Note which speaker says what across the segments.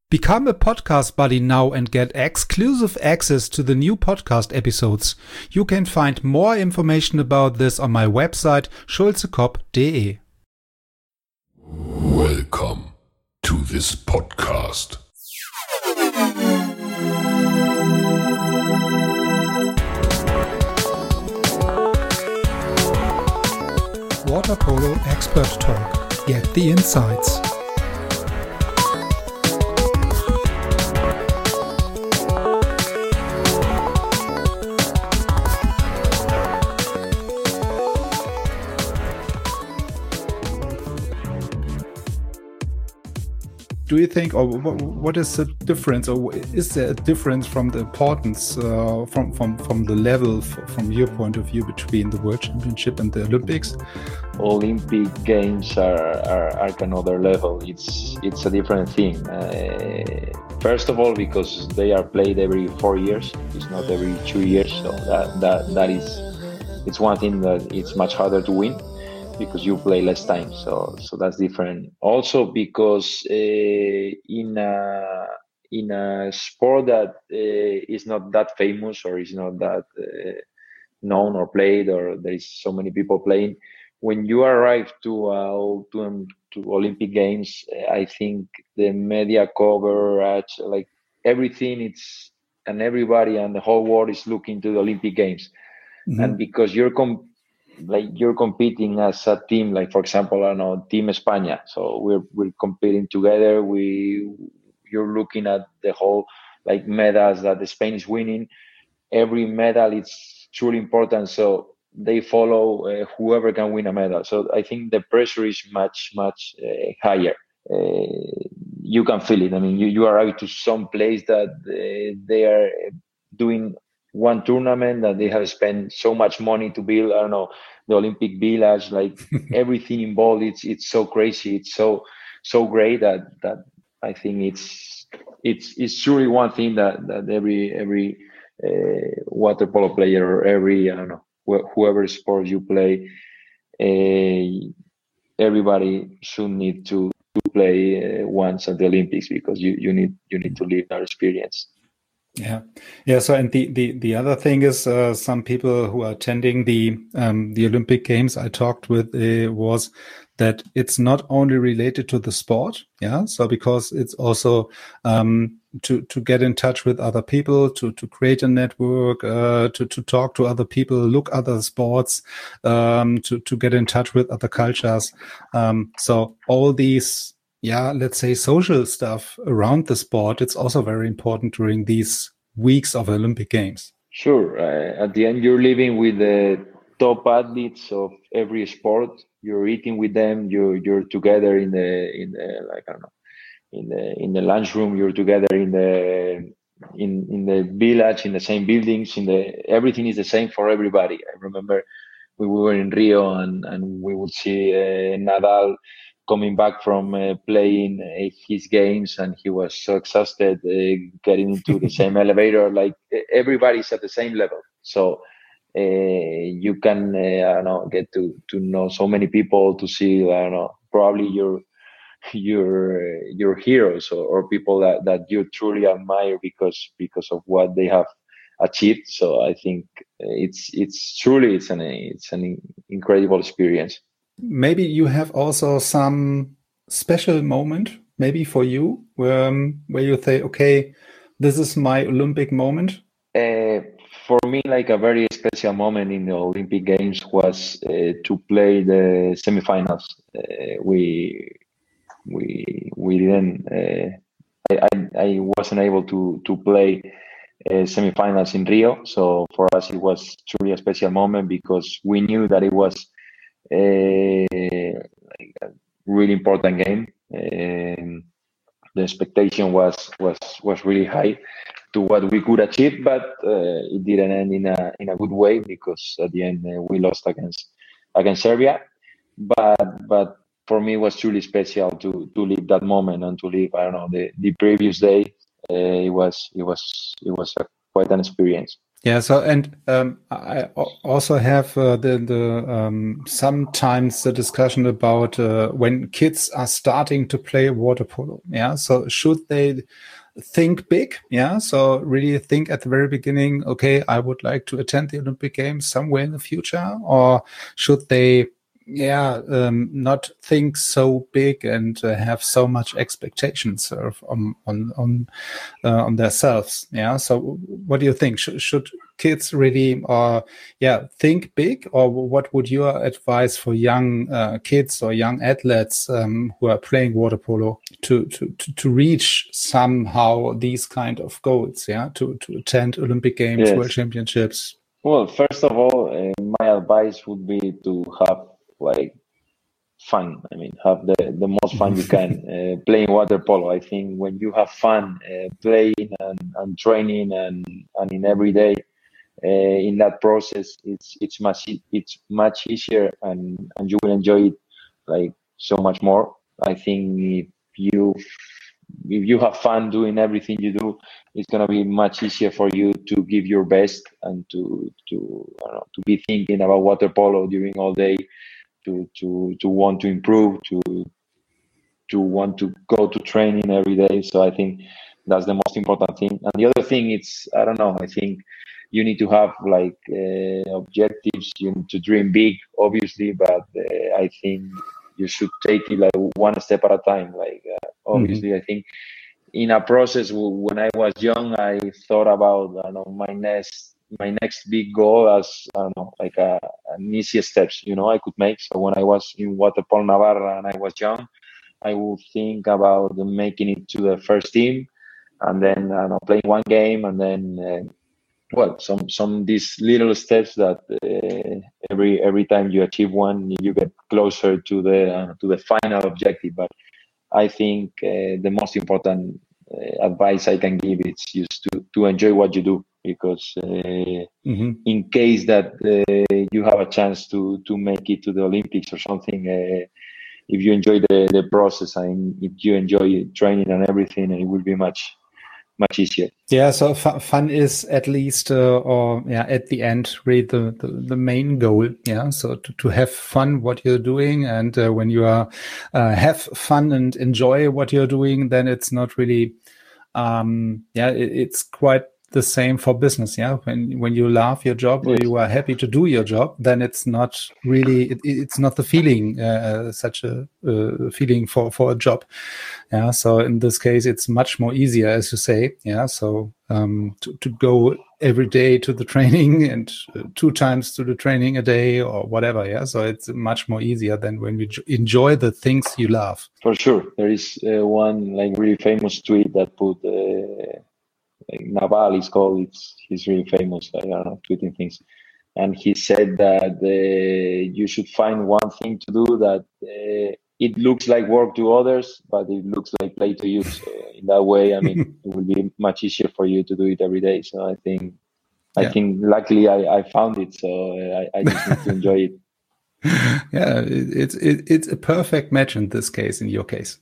Speaker 1: Become a podcast buddy now and get exclusive access to the new podcast episodes. You can find more information about this on my website schulzekop.de.
Speaker 2: Welcome to this podcast.
Speaker 1: Water Polo Expert Talk. Get the insights. Do you think, or what is the difference, or is there a difference from the importance, from the level, from your point of view, between the World Championship and the Olympics?
Speaker 3: Olympic Games are another level. It's a different thing. First of all, because they are played every 4 years. It's not every 2 years. So that is, it's one thing that it's much harder to win, because you play less time, so that's different. Also, because in a sport that is not that famous, or is not that known or played, or there is so many people playing, when you arrive to Olympic Games, I think the media coverage, like everything, and everybody and the whole world is looking to the Olympic Games. Mm-hmm. And because you're competing as a team, like, for example, I know Team España. So we're competing together. You're looking at the whole, like, medals that Spain is winning. Every medal is truly important. So they follow whoever can win a medal. So I think the pressure is much higher. You can feel it. I mean, you arrive to some place that they are doing one tournament that they have spent so much money to build, I don't know, the Olympic Village, like everything involved. It's so crazy. It's so great that I think it's truly one thing that every water polo player, or every, I don't know, whoever sport you play, everybody should need to play once at the Olympics, because you need to live that experience.
Speaker 1: Yeah. So, and the other thing is, some people who are attending the Olympic Games I talked with was that it's not only related to the sport. Yeah. So, because it's also to get in touch with other people, to create a network, to talk to other people, look other sports, to get in touch with other cultures. So all these, let's say, social stuff around the sport, it's also very important during these weeks of Olympic Games.
Speaker 3: Sure. At the end, you're living with the top athletes of every sport. You're eating with them. You're together in the like, I don't know, in the lunchroom. You're together in the village, in the same buildings. Everything is the same for everybody. I remember we were in Rio, and we would see Nadal coming back from playing his games, and he was so exhausted getting into the same elevator. Like, everybody's at the same level. So you can I don't know, get to know so many people, to see, I don't know, probably your heroes, or people that you truly admire because of what they have achieved. So I think it's truly an incredible experience.
Speaker 1: Maybe you have also some special moment, maybe for you, where you say, okay, this is my Olympic moment.
Speaker 3: For me, like, a very special moment in the Olympic Games was to play the semifinals. We didn't. I wasn't able to play semifinals in Rio. So for us, it was truly a special moment, because we knew that it was like a really important game. The expectation was really high to what we could achieve, but it didn't end in a good way, because at the end we lost against Serbia. But for me, it was truly special to live that moment, and to live, I don't know, the previous day. It was quite an experience.
Speaker 1: Yeah. So, and I also have sometimes the discussion about when kids are starting to play water polo. Yeah. So, should they think big? Yeah. So, really think at the very beginning, okay, I would like to attend the Olympic Games somewhere in the future, or should they? Yeah, not think so big and have so much expectations on themselves. Yeah. So, what do you think? Should kids really, think big, or what would your advice for young kids or young athletes who are playing water polo to reach somehow these kind of goals? Yeah, to attend Olympic Games, World
Speaker 3: Yes.
Speaker 1: Championships.
Speaker 3: Well, first of all, my advice would be to have like fun. I mean, have the most fun you can playing water polo. I think when you have fun playing and training and in every day in that process, it's much easier and you will enjoy it like so much more. I think you if you have fun doing everything you do, it's gonna be much easier for you to give your best and to I don't know, to be thinking about water polo during all day, to want to improve, to want to go to training every day. So I think that's the most important thing. And the other thing, it's I don't know. I think you need to have like objectives. You need to dream big, obviously, but I think you should take it like one step at a time. Like obviously, I think in a process when I was young, I thought about I don't know my next big goal as I don't know like an easier steps I could make. So when I was in Waterpolo Navarra and I was young, I would think about making it to the first team, and then I don't know playing one game, and then some these little steps that every time you achieve one, you get closer to the final objective. But I think the most important advice I can give is just to enjoy what you do, because in case that you have a chance to make it to the Olympics or something, if you enjoy the process and if you enjoy training and everything, it will be much easier.
Speaker 1: Yeah, so fun is at least, at the end, really the main goal. Yeah, so to have fun what you're doing, and when you are have fun and enjoy what you're doing, then it's not really, it's quite the same for business. Yeah, when you love your job or
Speaker 3: Yes.
Speaker 1: you are happy to do your job, then it's not really it's not the feeling such a feeling for a job. Yeah, so in this case, it's much more easier, as you say. Yeah, so to go every day to the training and 2 times to the training a day or whatever. Yeah, so it's much more easier than when you enjoy the things you love.
Speaker 3: For sure, there is one like really famous tweet that put like Naval is called. He's really famous. I don't know, tweeting things, and he said that you should find one thing to do that it looks like work to others, but it looks like play to you. So in that way, I mean, it will be much easier for you to do it every day. So I think luckily I found it. So I just need to enjoy it.
Speaker 1: Yeah, it's a perfect match in this case, in your case.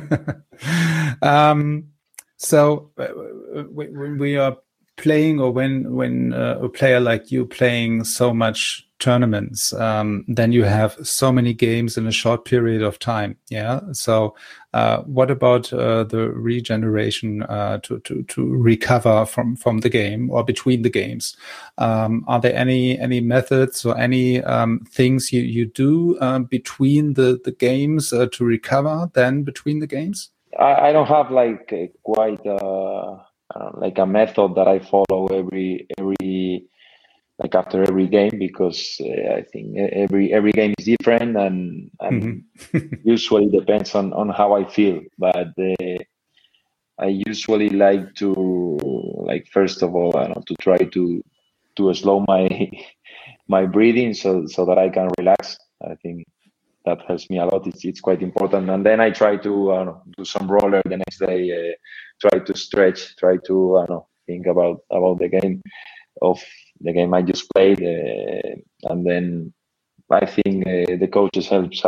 Speaker 1: So when we are playing, or when a player like you playing so much tournaments, then you have so many games in a short period of time. Yeah. So what about the regeneration to recover from the game or between the games? Are there any methods or any things you do between the games to recover then between the games?
Speaker 3: I don't have like quite like a method that I follow every like after every game, because I think every game is different, and usually depends on how I feel. But I usually like to like first of all I don't know, to try to slow my breathing so that I can relax. I think that helps me a lot. It's quite important. And then I try to do some roller the next day, try to stretch, try to think about the game I just played, and then I think the coaches helps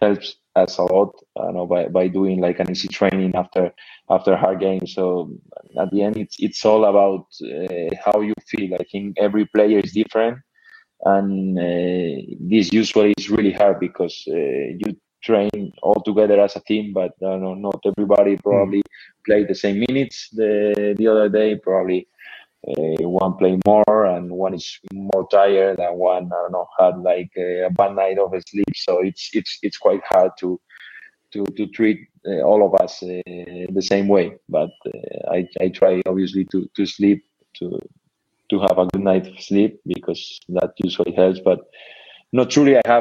Speaker 3: us a lot, by doing like an easy training after hard games. So at the end, it's all about how you feel. I think every player is different, and this usually is really hard because you train all together as a team, but not everybody probably played the same minutes the other day. Probably one play more, and one is more tired, and one had like a bad night of sleep. So it's quite hard to treat all of us the same way. But I try obviously to sleep to have a good night of sleep, because that usually helps. But not truly I have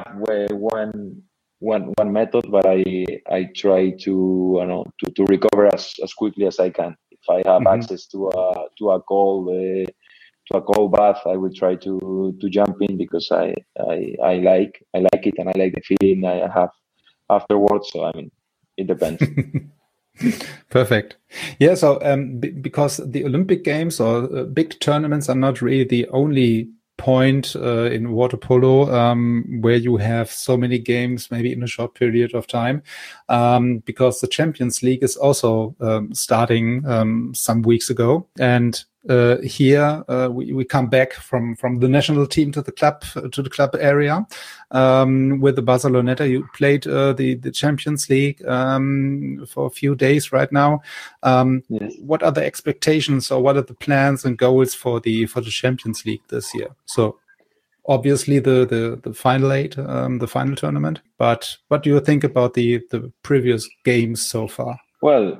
Speaker 3: one method, but I try to recover as quickly as I can. If I have access to a cold bath, I will try to jump in, because I like it, and I like the feeling I have afterwards. So I mean, it depends.
Speaker 1: Perfect. Yeah. So because the Olympic Games or big tournaments are not really the only point in water polo where you have so many games maybe in a short period of time, because the Champions League is also starting some weeks ago, and here we come back from the national team to the club area with the Barceloneta. You played the Champions League for a few days right now.
Speaker 3: Yes.
Speaker 1: What are the expectations, or what are the plans and goals for the Champions League this year? So obviously the final eight, the final tournament. But what do you think about the previous games so far?
Speaker 3: Well,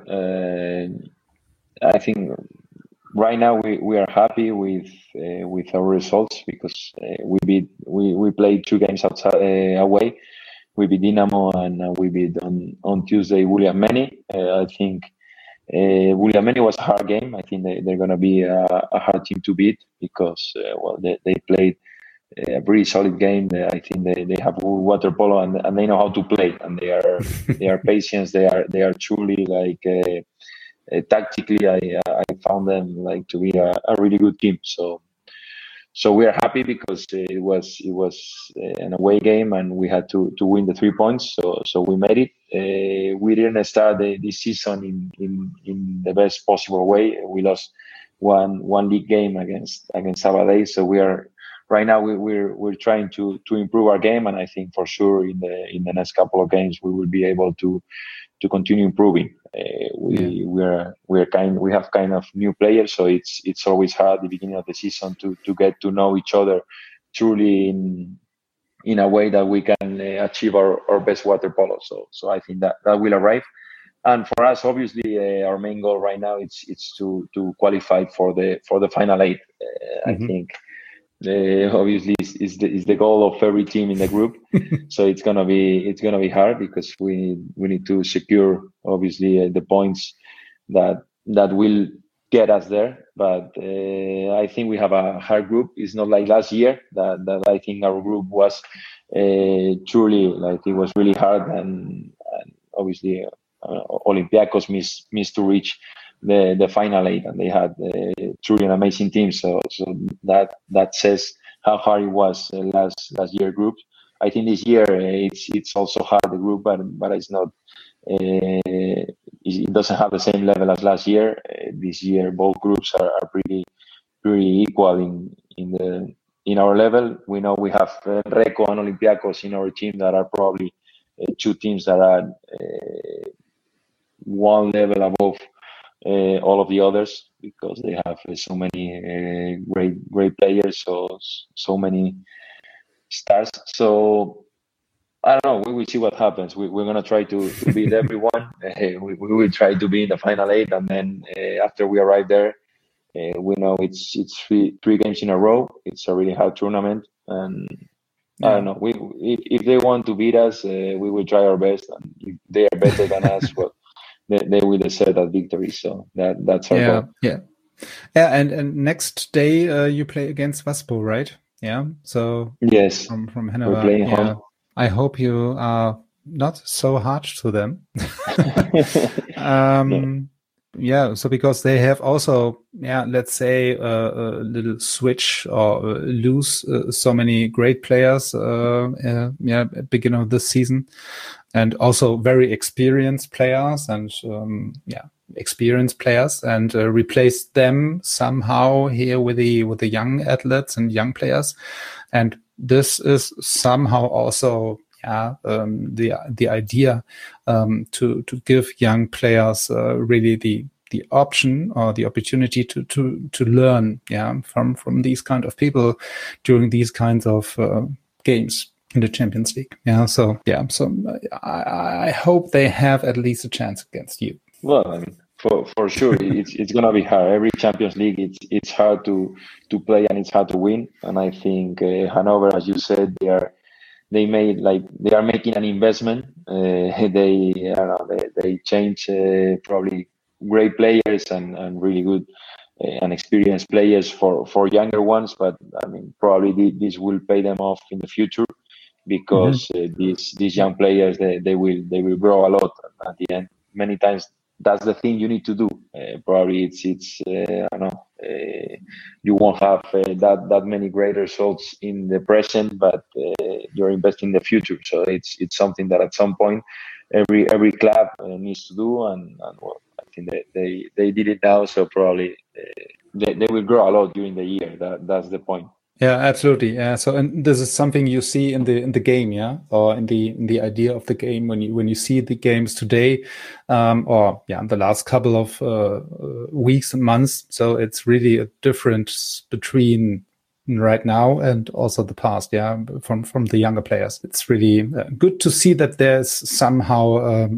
Speaker 3: I think right now we are happy with our results, because we played 2 games outside away. We beat Dinamo, and we beat on Tuesday Giuliameni. I think Giuliameni was a hard game. I think they're going to be a hard team to beat, because they played a pretty solid game. I think they have good water polo, and they know how to play, and they are patient. They are truly like. Tactically, I found them like to be a really good team. So we are happy, because it was an away game, and we had to win the 3 points. So we made it. We didn't start this season in the best possible way. We lost one league game against Sabadell. So we are right now we're trying to improve our game, and I think for sure in the next couple of games we will be able to continue improving. We have kind of new players, so it's always hard at the beginning of the season to get to know each other truly in a way that we can achieve our best water polo. So I think that will arrive. And for us, obviously, our main goal right now it's to qualify for the final 8. I think obviously is the goal of every team in the group. So it's gonna be hard, because we need to secure obviously the points that will get us there. But I think we have a hard group. It's not like last year that I think our group was truly like it was really hard, and obviously Olympiacos missed to reach the final 8, and they had truly an amazing team. So that says how hard it was last year group. I think this year it's also hard, the group, but it's not. It doesn't have the same level as last year. This year both groups are pretty equal in our level. We know we have Reco and Olympiacos in our team that are probably 2 teams that are one level above all of the others, because they have so many great players, so many stars. So I don't know. We will see what happens. We're gonna try to beat everyone. We will try to be in the final 8, and then after we arrive there, we know it's 3 games in a row. It's a really hard tournament, and I don't know. If they want to beat us, we will try our best, and if they are better than us, well, they will deserve that victory. So that's our goal.
Speaker 1: Yeah. And next day you play against Waspo, right? Yeah. So
Speaker 3: yes,
Speaker 1: from Hanover.
Speaker 3: We're playing home.
Speaker 1: I hope you are not so harsh to them. Yeah. So because they have also, let's say a little switch or lose so many great players. Beginning of this season. and also very experienced players and and replace them somehow here with the young athletes and young players. And this is somehow also the idea to give young players really the option or the opportunity to learn from these kind of people during these kinds of games in the Champions League. So I hope they have at least a chance against you.
Speaker 3: Well, I mean, for sure, it's gonna be hard. Every Champions League, it's hard to play and it's hard to win. And I think Hanover, as you said, they are making an investment. They change probably great players and really good and experienced players for younger ones. But I mean, probably this will pay them off in the future, because these young players they will grow a lot at the end. Many times that's the thing you need to do. Probably it's I don't know. You won't have that many great results in the present, but you're investing in the future. So it's something that at some point every club needs to do, and well, I think they did it now. So probably they will grow a lot during the year. That's the point.
Speaker 1: Yeah, absolutely. Yeah. So, and this is something you see in the game, or in the idea of the game when you see the games today, in the last couple of weeks and months. So it's really a difference between right now and also the past. From the younger players, it's really good to see that there's somehow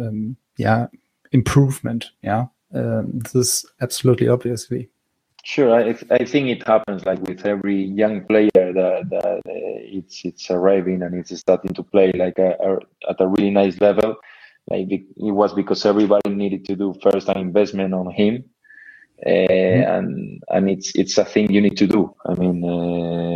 Speaker 1: improvement. This is absolutely obviously.
Speaker 3: Sure, I think it happens like with every young player that it's arriving and it's starting to play like at a really nice level. Like it was because everybody needed to do first an investment on him, and it's a thing you need to do. I mean,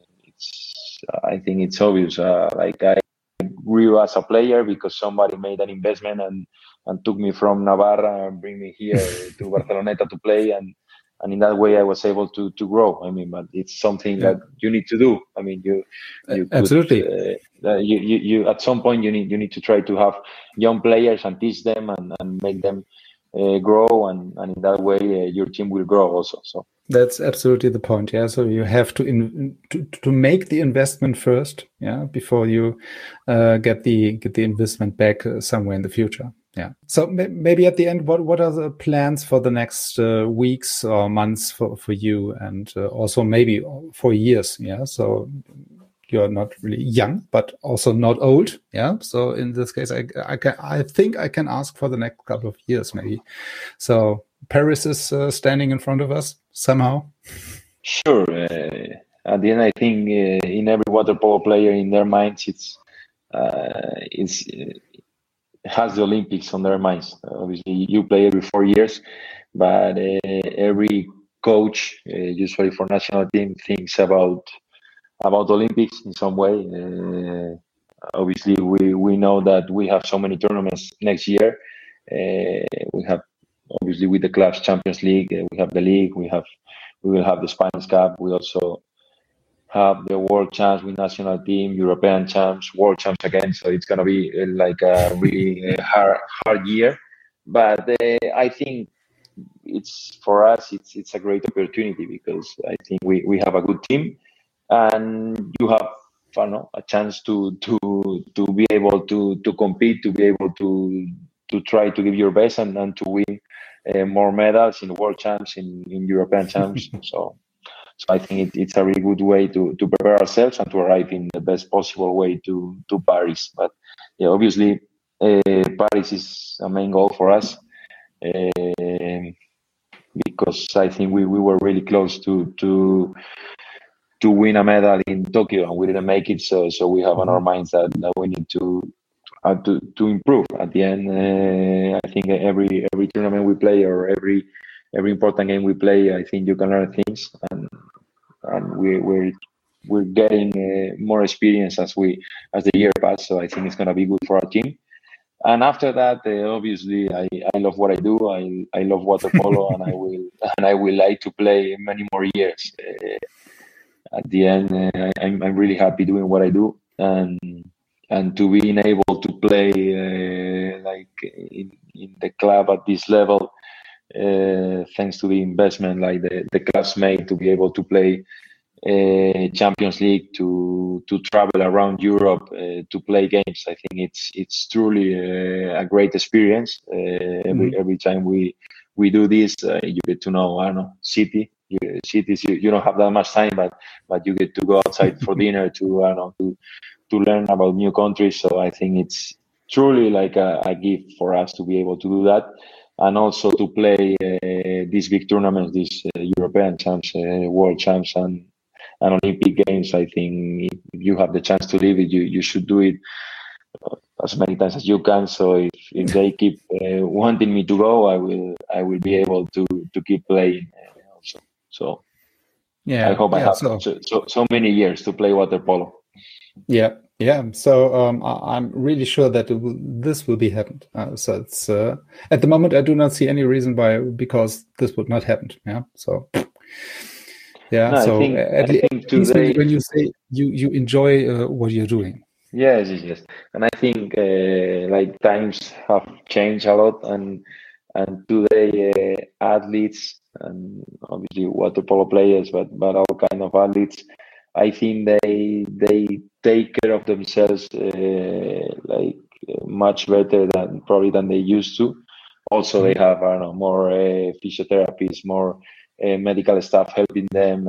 Speaker 3: I think it's obvious. Like I grew as a player because somebody made an investment and took me from Navarra and bring me here to Barceloneta to play, and in that way I was able to grow. I mean, but it's something that you need to do. I mean, you
Speaker 1: absolutely.
Speaker 3: You at some point you need to try to have young players and teach them and make them grow, and in that way your team will grow also. So
Speaker 1: that's absolutely the point. So you have to make the investment first, before you get the investment back somewhere in the future. So maybe at the end, what are the plans for the next weeks or months for you, and also maybe for years? So you're not really young, but also not old. So in this case, I think I can ask for the next couple of years, maybe. So Paris is standing in front of us somehow.
Speaker 3: Sure. At the end, I think in every water polo player, in their minds, it has the Olympics on their minds. Obviously, you play every 4 years, but every coach, usually for national team, thinks about Olympics in some way. Obviously, we know that we have so many tournaments next year. We have obviously with the clubs Champions League, we have the league, we will have the Spanish Cup. We also have the World Champs with national team, European Champs, World Champs again. So it's gonna be like a really hard year. But I think it's for us. It's a great opportunity because I think we have a good team, and you have a chance to be able to compete, to be able to try to give your best and to win more medals in World Champs, in European Champs. So I think it's a really good way to prepare ourselves and to arrive in the best possible way to Paris. But obviously Paris is a main goal for us, because I think we were really close to win a medal in Tokyo and we didn't make it. So we have on our minds that we need to improve. At the end, I think every tournament we play or every important game we play, I think you can learn things, and we're getting more experience as the year passes. So I think it's gonna be good for our team. And after that, obviously, I love what I do. I love water polo, and I will like to play many more years. At the end, I'm really happy doing what I do, and and to being able to play like in the club at this level, thanks to the investment like the clubs made to be able to play Champions League, to travel around Europe, to play games. I think it's truly a great experience. Every time we do this, you get to know, I don't know, cities. You don't have that much time, but you get to go outside for dinner, to I don't know, to learn about new countries. So I think it's truly like a gift for us to be able to do that, and also to play these big tournaments, these European champs, world champs, and Olympic games. I think if you have the chance to live it, you should do it as many times as you can. So if they keep wanting me to go, I will be able to keep playing also. So
Speaker 1: yeah,
Speaker 3: I hope I have so many years to play water polo.
Speaker 1: Yeah. So I'm really sure that this will be happened. So it's at the moment I do not see any reason why, because this would not happen. Yeah. So yeah.
Speaker 3: No,
Speaker 1: so
Speaker 3: I think today,
Speaker 1: when you say you enjoy what you're doing.
Speaker 3: Yes. And I think like times have changed a lot, and today athletes, and obviously water polo players, but all kind of athletes, I think they take care of themselves like much better than they used to. Also, they have more physiotherapists, more medical staff helping them,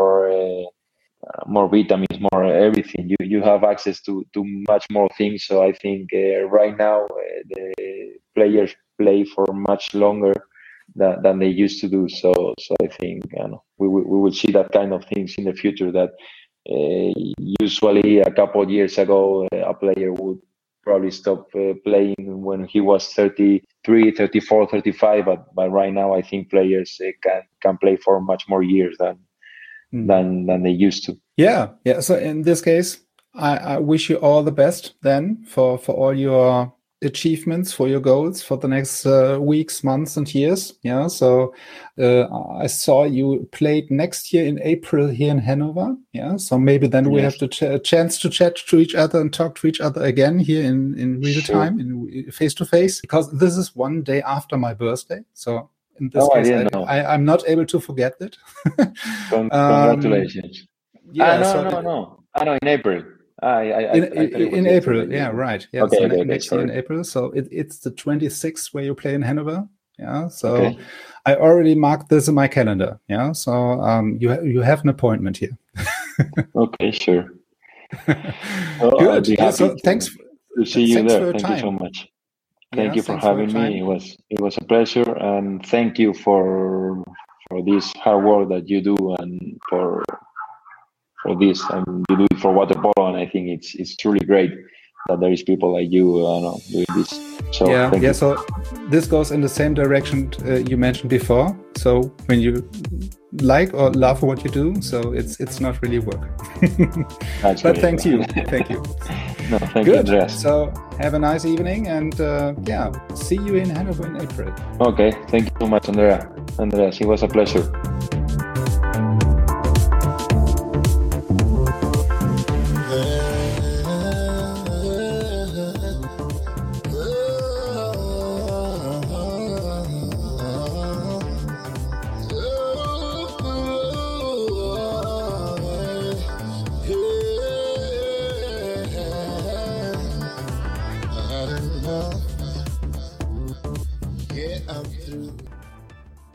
Speaker 3: more vitamins, more everything. You have access to much more things. So I think right now the players play for much longer than they used to do. So I think we will see that kind of things in the future. That usually a couple of years ago a player would probably stop playing when he was 33, 34, 35. But right now I think players can play for much more years than they used to.
Speaker 1: Yeah. So in this case, I wish you all the best then for all your achievements, for your goals for the next weeks, months, and years. Yeah. So I saw you played next year in April here in Hanover. Yeah. So maybe then we have the chance to chat to each other and talk to each other again here in real time, in face to face, because this is one day after my birthday. So in this case, I'm not able to forget it.
Speaker 3: Congratulations.
Speaker 1: Yeah.
Speaker 3: No. I know, in April.
Speaker 1: In April, yeah, right. Yeah,
Speaker 3: okay,
Speaker 1: so next year in April. So it's the 26th where you play in Hanover. Yeah, so I already marked this in my calendar. Yeah, so you have an appointment here.
Speaker 3: Okay, sure.
Speaker 1: Good. Yeah, so thanks
Speaker 3: to see you there. Thank
Speaker 1: time.
Speaker 3: you so much. Thank you for having me. It was a pleasure, and thank you for this hard work that you do, and for this, and you do it for water polo, and I think it's truly great that there is people like you doing this. So thank you.
Speaker 1: So this goes in the same direction you mentioned before. So when you like or love what you do, so it's not really work.
Speaker 3: But
Speaker 1: great. Thank you.
Speaker 3: No, thank you, Andreas.
Speaker 1: So have a nice evening, and see you in Hanover in April.
Speaker 3: Okay, thank you so much, Andreas. It was a pleasure.